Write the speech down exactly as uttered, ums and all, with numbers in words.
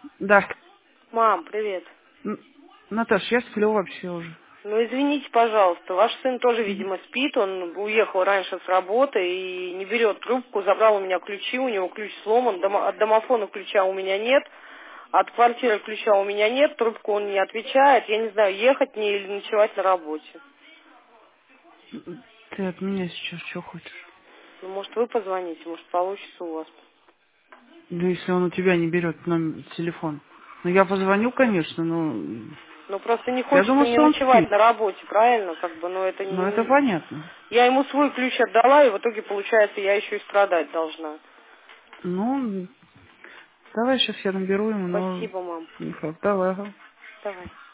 Да. Мам, привет. Н- Наташ, я сплю вообще уже. Ну, извините, пожалуйста, ваш сын тоже, Мгм. видимо, спит, он уехал раньше с работы и не берет трубку, забрал у меня ключи, у него ключ сломан, домо- от домофона ключа у меня нет, от квартиры ключа у меня нет, трубку он не отвечает, я не знаю, ехать мне или ночевать на работе. Ты от меня сейчас что хочешь? Ну, может, вы позвоните, может, получится у вас. Ну, если он у тебя не берет номер, телефон. Ну, я позвоню, конечно, но Ну, просто не я хочется думаю, мне что он ночевать спит. на работе, правильно? Как бы, ну, это Ну, это не... понятно. Я ему свой ключ отдала, и в итоге, получается, я еще и страдать должна. Ну, давай сейчас я наберу ему, но Спасибо, мам. не факт. Давай. Ага. Давай.